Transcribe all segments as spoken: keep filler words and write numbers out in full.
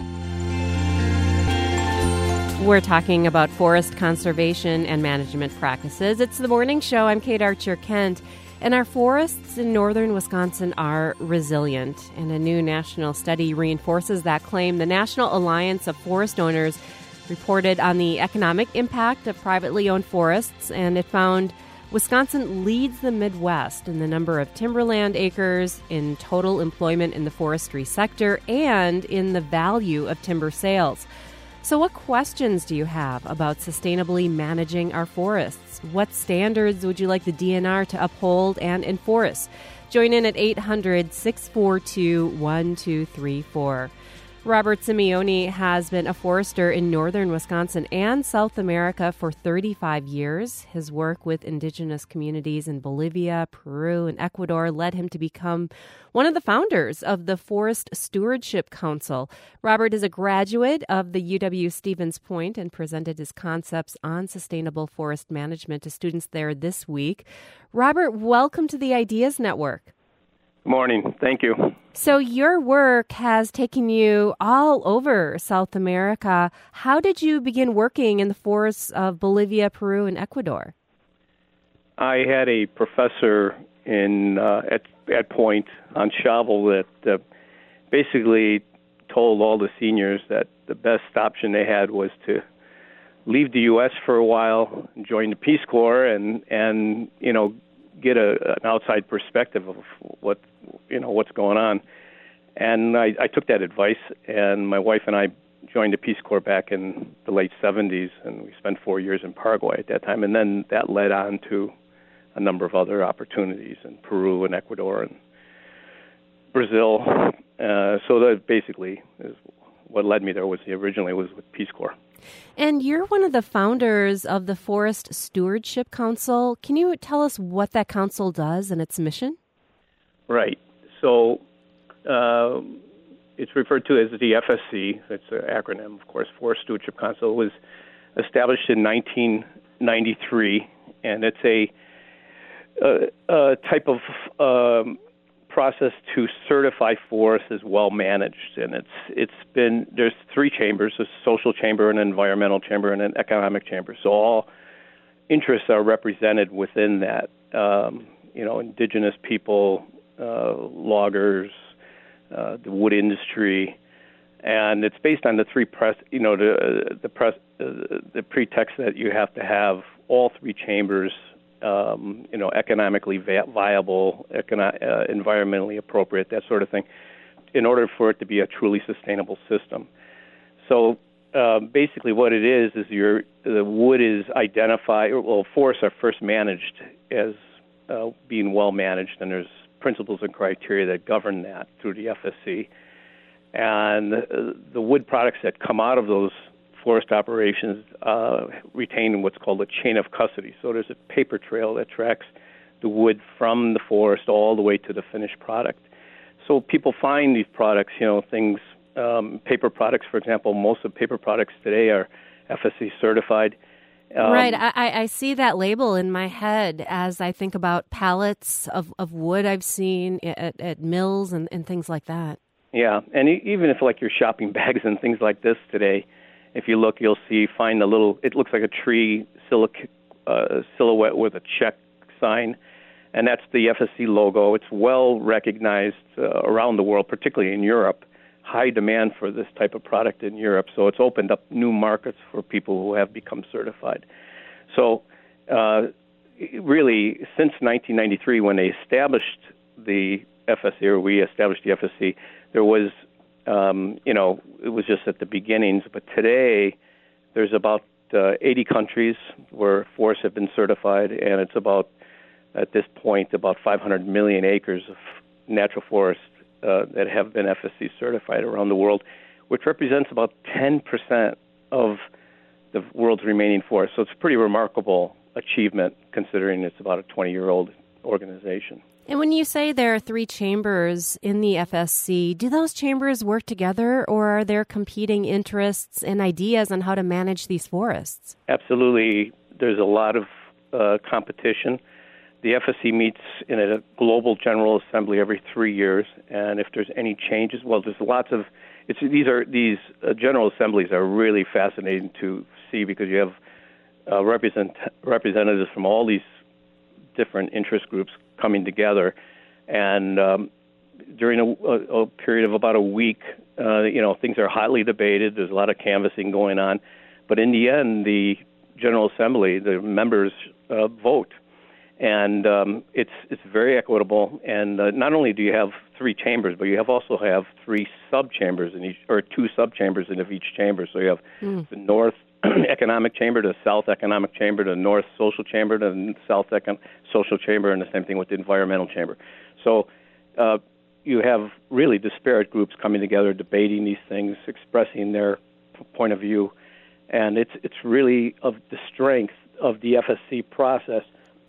We're talking about forest conservation and management practices. It's the morning show. I'm Kate Archer-Kent, and our forests in northern Wisconsin are resilient, and a new national study reinforces that claim. The National Alliance of Forest Owners reported on the economic impact of privately owned forests, and it found Wisconsin leads the Midwest in the number of timberland acres, in total employment in the forestry sector, and in the value of timber sales. So what questions do you have about sustainably managing our forests? What standards would you like the D N R to uphold and enforce? Join in at eight hundred, six four two, one two three four. Robert Simeone has been a forester in northern Wisconsin and South America for thirty-five years. His work with indigenous communities in Bolivia, Peru, and Ecuador led him to become one of the founders of the Forest Stewardship Council. Robert is a graduate of the U W-Stevens Point and presented his concepts on sustainable forest management to students there this week. Robert, welcome to the Ideas Network. Morning. Thank you. So your work has taken you all over South America. How did you begin working in the forests of Bolivia, Peru, and Ecuador? I had a professor in uh, at at Point on Shovel that uh, basically told all the seniors that the best option they had was to leave the U S for a while, join the Peace Corps, and and you know get a, an outside perspective of what you know what's going on. And I, I took that advice, and my wife and I joined the Peace Corps back in the late seventies, and we spent four years in Paraguay at that time. And then that led on to a number of other opportunities in Peru and Ecuador and Brazil. Uh, so that basically is what led me there. Was originally was with Peace Corps. And you're one of the founders of the Forest Stewardship Council. Can you tell us what that council does and its mission? Right. So uh, it's referred to as the F S C. It's an acronym, of course. Forest Stewardship Council. It was established in nineteen ninety-three, and it's a, a, a type of um, process to certify forests as well managed. And it's it's been there's three chambers: a social chamber, an environmental chamber, and an economic chamber. So all interests are represented within that. Um, you know, indigenous people, uh, loggers, uh, the wood industry, and it's based on the three press. You know, the uh, the press uh, the pretext that you have to have all three chambers. Um, you know, economically vi- viable, econo- uh, environmentally appropriate, that sort of thing, in order for it to be a truly sustainable system. So uh, basically what it is is your the wood is identified, well, forests are first managed as uh, being well managed, and there's principles and criteria that govern that through the F S C. And uh, the wood products that come out of those forest operations uh, retain what's called a chain of custody. So there's a paper trail that tracks the wood from the forest all the way to the finished product. So people find these products, you know, things, um, paper products, for example. Most of paper products today are F S C certified. Um, right. I, I see that label in my head as I think about pallets of, of wood I've seen at, at mills and, and things like that. Yeah, and even if like you're shopping bags and things like this today, if you look, you'll see, find a little, it looks like a tree silic, uh, silhouette with a check sign, and that's the F S C logo. It's well recognized uh, around the world, particularly in Europe. High demand for this type of product in Europe, so it's opened up new markets for people who have become certified. So uh, really, since nineteen ninety-three, when they established the F S C, or we established the F S C, there was Um, you know, it was just at the beginnings, but today there's about uh, eighty countries where forests have been certified, and it's about, at this point, about five hundred million acres of natural forest uh, that have been F S C certified around the world, which represents about ten percent of the world's remaining forest. So it's a pretty remarkable achievement considering it's about a twenty-year-old organization. And when you say there are three chambers in the F S C, do those chambers work together, or are there competing interests and ideas on how to manage these forests? Absolutely. There's a lot of uh, competition. The F S C meets in a global general assembly every three years, and if there's any changes, well, there's lots of it's these are these uh, general assemblies are really fascinating to see because you have uh, represent representatives from all these different interest groups coming together, and um, during a, a, a period of about a week, uh, you know, things are hotly debated. There's a lot of canvassing going on, but in the end, the General Assembly, the members uh, vote, and um, it's it's very equitable. And uh, not only do you have three chambers, but you have also have three sub chambers in each, or two sub chambers in each chamber. So you have mm. the North Economic Chamber, the South Economic Chamber, the North Social Chamber, the South Econ- Social Chamber, and the same thing with the Environmental Chamber. So uh, you have really disparate groups coming together, debating these things, expressing their p- point of view, and it's it's really of the strength of the F S C process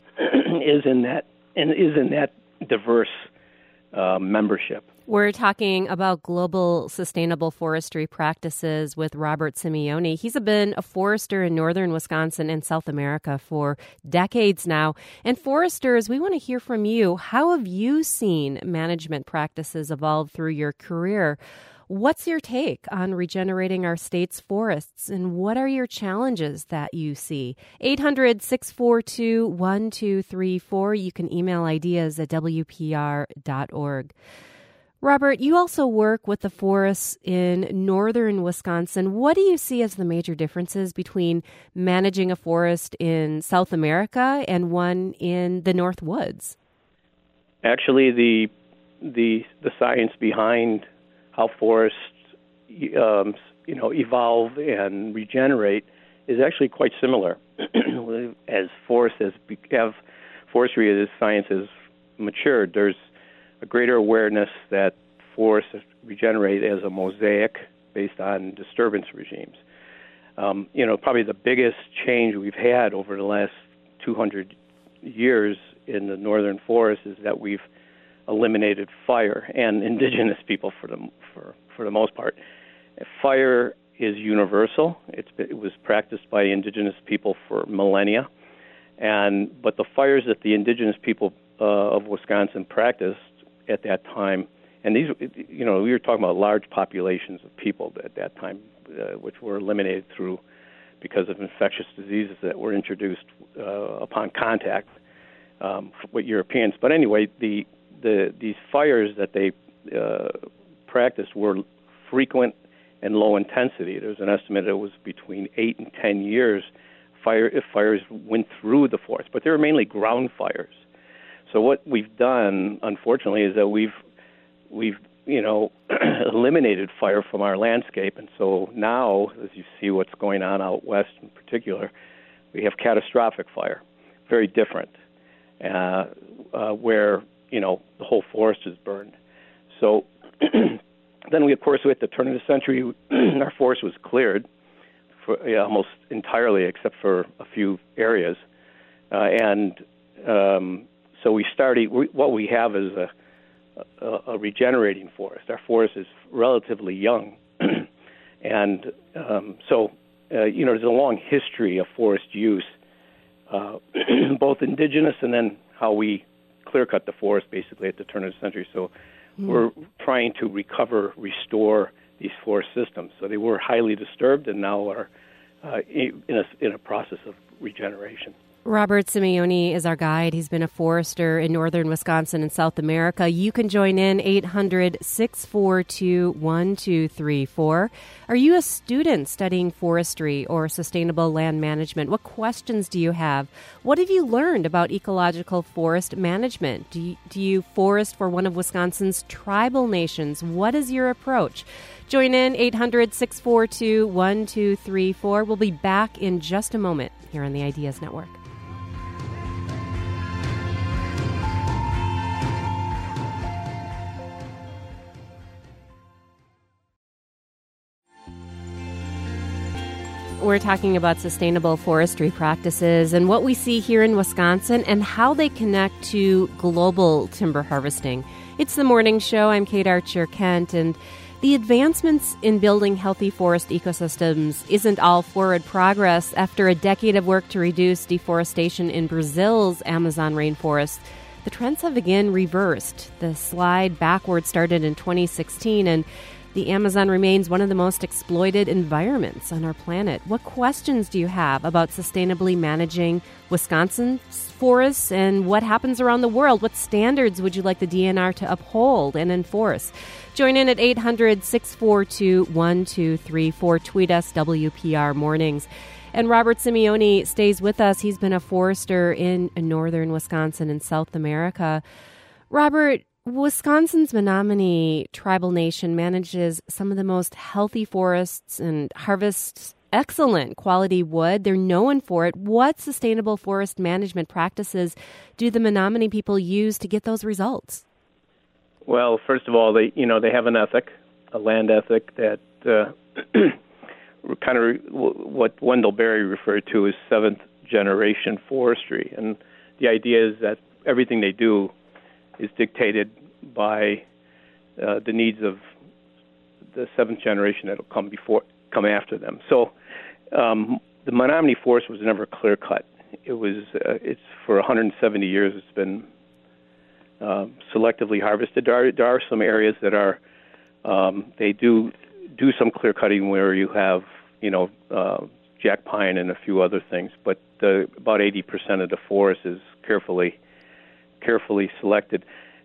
is in that and is in that diverse uh, membership. We're talking about global sustainable forestry practices with Robert Simeoni. He's been a forester in northern Wisconsin and South America for decades now. And foresters, we want to hear from you. How have you seen management practices evolve through your career? What's your take on regenerating our state's forests, and what are your challenges that you see? eight hundred, six four two, one two three four. You can email ideas at w p r dot org. Robert, you also work with the forests in northern Wisconsin. What do you see as the major differences between managing a forest in South America and one in the North Woods? Actually, the the the science behind how forests um, you know evolve and regenerate is actually quite similar. As forests as have forestry as science has matured, there's a greater awareness that forests regenerate as a mosaic based on disturbance regimes. Um, you know, probably the biggest change we've had over the last two hundred years in the northern forests is that we've eliminated fire and indigenous people for the for for the most part. Fire is universal. It's it was practiced by indigenous people for millennia, and but the fires that the indigenous people uh, of Wisconsin practiced at that time, and these, you know, we were talking about large populations of people at that time, uh, which were eliminated through because of infectious diseases that were introduced uh, upon contact um, with Europeans. But anyway, the the these fires that they uh, practiced were frequent and low intensity. There's an estimate that it was between eight and ten years fire if fires went through the forest, but they were mainly ground fires. So what we've done, unfortunately, is that we've we've you know eliminated fire from our landscape, and so now, as you see what's going on out west in particular, we have catastrophic fire, very different, uh, uh, where you know the whole forest is burned. So then we, of course, at the turn of the century, our forest was cleared for yeah, almost entirely, except for a few areas, uh, and um, So we started. We, what we have is a, a, a regenerating forest. Our forest is relatively young, and um, so uh, you know there's a long history of forest use, uh, both indigenous and then how we clear cut the forest basically at the turn of the century. So mm. we're trying to recover, restore these forest systems. So they were highly disturbed and now are uh, in a in a process of regeneration. Robert Simeoni is our guide. He's been a forester in northern Wisconsin and South America. You can join in eight hundred, six four two, one two three four. Are you a student studying forestry or sustainable land management? What questions do you have? What have you learned about ecological forest management? Do you, do you forest for one of Wisconsin's tribal nations? What is your approach? Join in eight hundred, six four two, one two three four. We'll be back in just a moment here on the Ideas Network. We're talking about sustainable forestry practices and what we see here in Wisconsin and how they connect to global timber harvesting. It's the morning show. I'm Kate Archer-Kent, and the advancements in building healthy forest ecosystems isn't all forward progress. After a decade of work to reduce deforestation in Brazil's Amazon rainforest, the trends have again reversed. The slide backward started in twenty sixteen, and The Amazon remains one of the most exploited environments on our planet. What questions do you have about sustainably managing Wisconsin's forests and what happens around the world? What standards would you like the D N R to uphold and enforce? Join in at eight hundred, six four two, one two three four. Tweet us, W P R Mornings. And Robert Simeone stays with us. He's been a forester in northern Wisconsin and South America. Robert, Wisconsin's Menominee Tribal Nation manages some of the most healthy forests and harvests excellent quality wood. They're known for it. What sustainable forest management practices do the Menominee people use to get those results? Well, first of all, they you know they have an ethic, a land ethic that uh, kind of what Wendell Berry referred to as seventh generation forestry, and the idea is that everything they do is dictated by uh, the needs of the seventh generation that will come before, come after them. So um, the Menominee Forest was never clear cut. It was, uh, it's for one hundred seventy years. It's been uh, selectively harvested. There are, there are some areas that are, um, they do do some clear cutting where you have, you know, uh, jack pine and a few other things, but uh, about eighty percent of the forest is carefully carefully selected.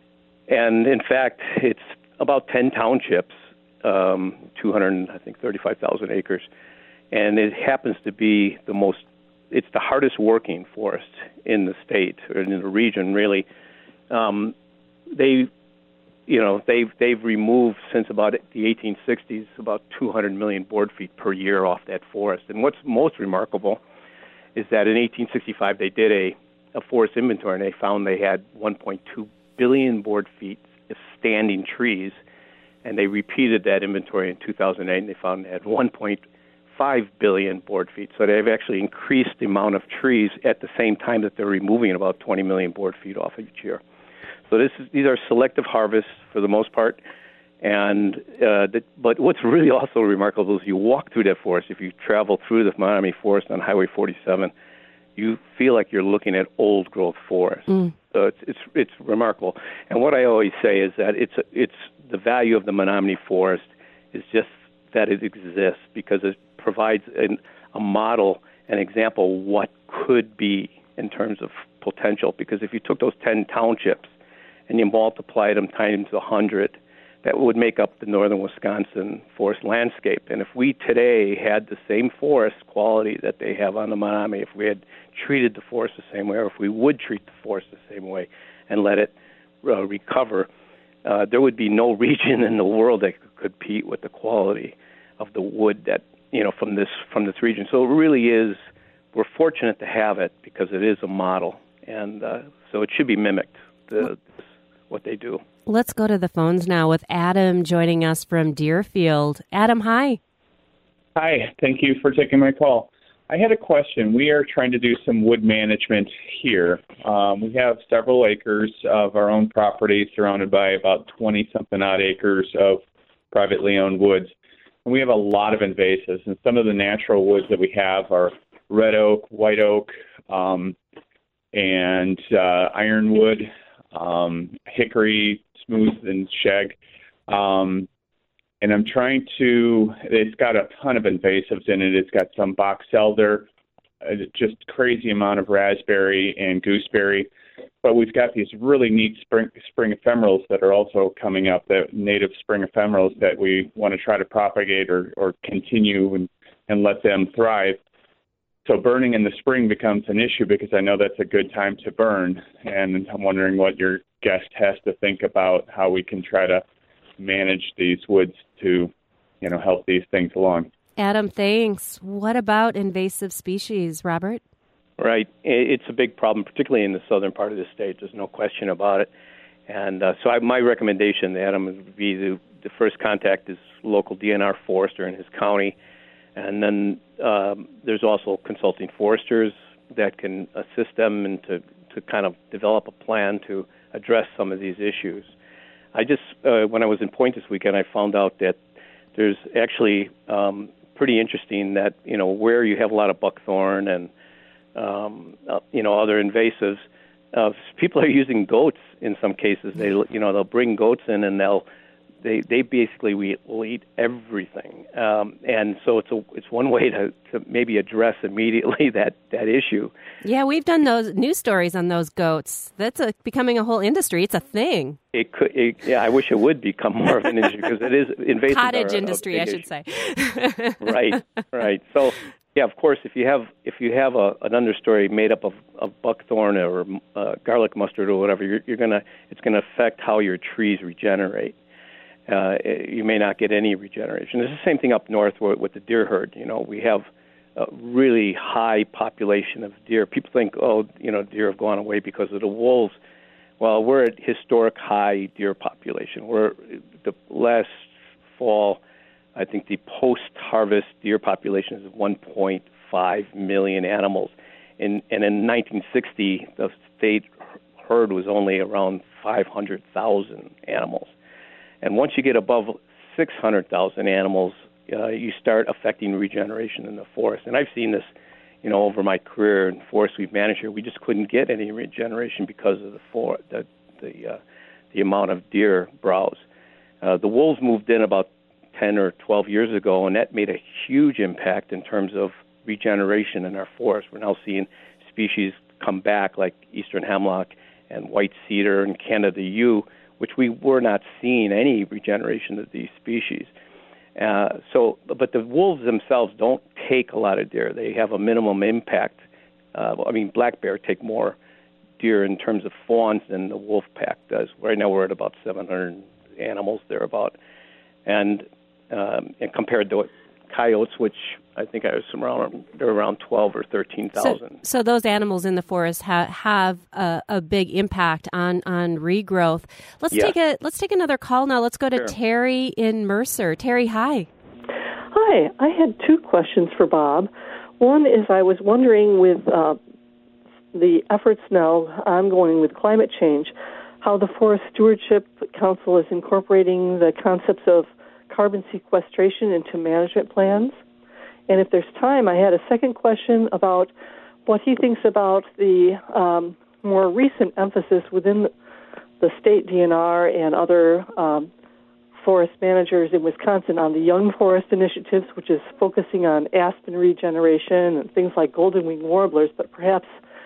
And in fact, it's about ten townships, um, two hundred, I think, thirty-five thousand acres. And it happens to be the most, it's the hardest working forest in the state, or in the region, really. Um, they, you know, they've, they've removed, since about the eighteen sixties, about two hundred million board feet per year off that forest. And what's most remarkable is that in eighteen sixty-five, they did a a forest inventory, and they found they had one point two billion board feet of standing trees, and they repeated that inventory in two thousand eight, and they found they had one point five billion board feet. So they've actually increased the amount of trees at the same time that they're removing about twenty million board feet off each year. So this is, these are selective harvests for the most part, and uh, the, but what's really also remarkable is you walk through that forest. If you travel through the Menominee Forest on Highway forty-seven, you feel like you're looking at old growth forest. Mm. So it's it's it's remarkable. And what I always say is that it's it's the value of the Menominee Forest is just that it exists because it provides an, a model, an example of what could be in terms of potential. Because if you took those ten townships and you multiplied them times one hundred, that would make up the northern Wisconsin forest landscape. And if we today had the same forest quality that they have on the Menominee, if we had treated the forest the same way, or if we would treat the forest the same way and let it uh, recover, uh, there would be no region in the world that could compete with the quality of the wood that, you know, from this from this region. So it really is, we're fortunate to have it because it is a model, and uh, so it should be mimicked, the, what they do. Let's go to the phones now with Adam joining us from Deerfield. Adam, hi. Hi, thank you for taking my call. I had a question. We are trying to do some wood management here. Um, we have several acres of our own property surrounded by about twenty-something odd acres of privately owned woods. And we have a lot of invasives, and some of the natural woods that we have are red oak, white oak, um, and uh, ironwood, um, hickory, smooth, and shag. Um, and I'm trying to, it's got a ton of invasives in it. It's got some box elder, uh, just crazy amount of raspberry and gooseberry. But we've got these really neat spring, spring ephemerals that are also coming up, the native spring ephemerals that we want to try to propagate or, or continue and, and let them thrive. So burning in the spring becomes an issue because I know that's a good time to burn. And I'm wondering what your guest has to think about how we can try to manage these woods to, you know, help these things along. Adam, thanks. What about invasive species, Robert? Right. It's a big problem, particularly in the southern part of the state. There's no question about it. And uh, so I, my recommendation, Adam, would be the, the first contact is local D N R forester in his county. And then um, there's also consulting foresters that can assist them and to, to kind of develop a plan to address some of these issues. I just, uh, when I was in Point this weekend, I found out that there's actually um, pretty interesting that, you know, where you have a lot of buckthorn and, um, uh, you know, other invasives, uh, people are using goats in some cases. They, you know, they'll bring goats in and they'll They they basically we will eat everything, um, and so it's a it's one way to, to maybe address immediately that, that issue. Yeah, we've done those news stories on those goats. That's a, becoming a whole industry. It's a thing. It could, it, yeah. I wish it would become more of an industry because it is invasive. Cottage are, industry, I should issue. say. Right, right. So. Yeah, of course. If you have if you have a, an understory made up of, of buckthorn or uh, garlic mustard or whatever, you're, you're gonna it's gonna affect how your trees regenerate. Uh, you may not get any regeneration. It's the same thing up north with, with the deer herd. You know, we have a really high population of deer. People think, oh, you know, deer have gone away because of the wolves. Well, we're at historic high deer population. We're the last fall. I think the post-harvest deer population is one point five million animals. In, and in nineteen sixty, the state herd was only around five hundred thousand animals. And once you get above six hundred thousand animals, uh, you start affecting regeneration in the forest. And I've seen this, you know, over my career in forests we've managed here. We just couldn't get any regeneration because of the for, the the, uh, the amount of deer browse. Uh, the wolves moved in about ten or twelve years ago, and that made a huge impact in terms of regeneration in our forest. We're now seeing species come back like eastern hemlock and white cedar and Canada yew, which we were not seeing any regeneration of these species. Uh, so, but the wolves themselves don't take a lot of deer. They have a minimum impact. Uh, I mean, black bear take more deer in terms of fawns than the wolf pack does. Right now we're at about seven hundred animals thereabout. And Um, and compared to coyotes, which I think I was around, they're around twelve or thirteen thousand. So, so those animals in the forest ha- have a, a big impact on, on regrowth. Let's yes. take a let's take another call now. Let's go to Sure. Terry in Mercer. Terry, hi. Hi. I had two questions for Bob. One is I was wondering with uh, the efforts now ongoing with climate change, how the Forest Stewardship Council is incorporating the concepts of carbon sequestration into management plans. And if there's time, I had a second question about what he thinks about the um, more recent emphasis within the state D N R and other um, forest managers in Wisconsin on the Young Forest Initiatives, which is focusing on aspen regeneration and things like golden-winged warblers, but perhaps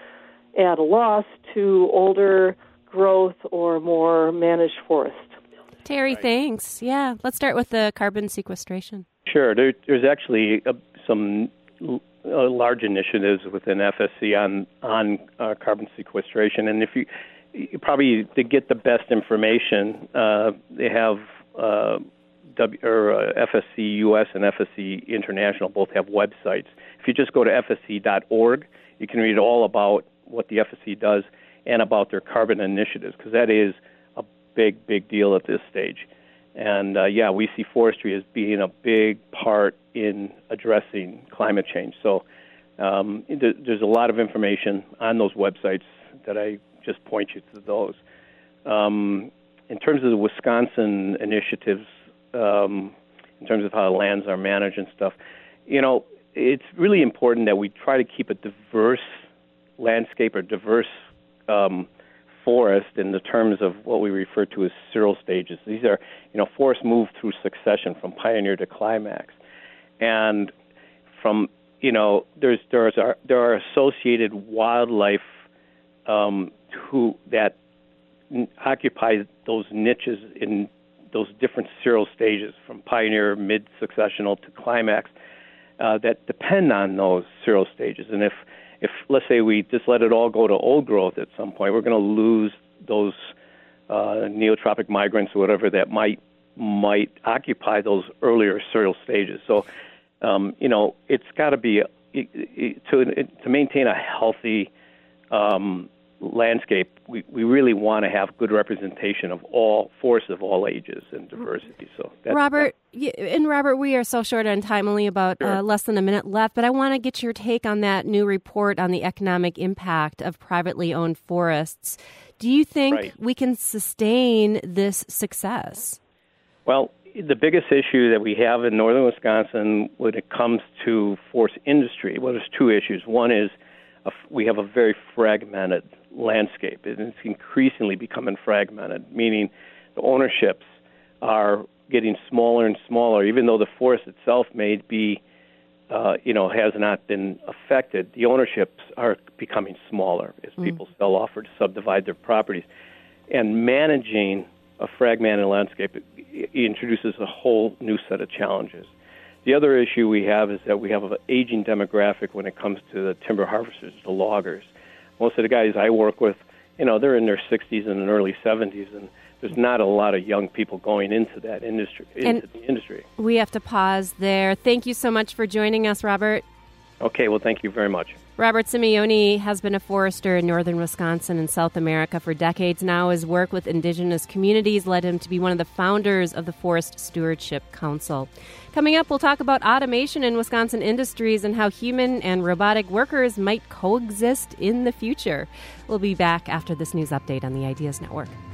at a loss to older growth or more managed forest. Terry, Right. thanks. Yeah, let's start with the carbon sequestration. Sure. There, there's actually uh, some uh, large initiatives within F S C on on uh, carbon sequestration, and if you, you probably to get the best information, uh, they have uh, w, or uh, F S C U S and F S C International both have websites. If you just go to F S C dot org, you can read all about what the F S C does and about their carbon initiatives, because that is a big, big deal at this stage. And, uh, yeah, we see forestry as being a big part in addressing climate change. So um, there, there's a lot of information on those websites that I just point you to those. Um, in terms of the Wisconsin initiatives, um, in terms of how lands are managed and stuff, you know, it's really important that we try to keep a diverse landscape or diverse um forest in the terms of what we refer to as several stages. These are, you know, forests move through succession from pioneer to climax. And from, you know, there's there's are, there are associated wildlife um, who that n- occupy those niches in those different serial stages from pioneer, mid-successional to climax uh, that depend on those serial stages. And if If, let's say, we just let it all go to old growth at some point, we're going to lose those uh, neotropic migrants or whatever that might might occupy those earlier serial stages. So, um, you know, it's got to be it, it, to to maintain a healthy um, landscape. We, we really want to have good representation of all forests of all ages and diversity. So, that's, Robert, yeah, and Robert, we are so short on time, only about Sure. uh, less than a minute left, but I want to get your take on that new report on the economic impact of privately owned forests. Do you think Right. we can sustain this success? Well, the biggest issue that we have in northern Wisconsin when it comes to forest industry, well, there's two issues. One is a, we have a very fragmented landscape, and it's increasingly becoming fragmented, meaning the ownerships are getting smaller and smaller. Even though the forest itself may be, uh, you know, has not been affected, the ownerships are becoming smaller as mm. people sell off or to subdivide their properties. And managing a fragmented landscape it introduces a whole new set of challenges. The other issue we have is that we have an aging demographic when it comes to the timber harvesters, the loggers. Most of the guys I work with, you know, they're in their sixties and early seventies, and there's not a lot of young people going into that industry. Into and the industry. We have to pause there. Thank you so much for joining us, Robert. Okay, well, thank you very much. Robert Simeone has been a forester in northern Wisconsin and South America for decades now. His work with indigenous communities led him to be one of the founders of the Forest Stewardship Council. Coming up, we'll talk about automation in Wisconsin industries and how human and robotic workers might coexist in the future. We'll be back after this news update on the Ideas Network.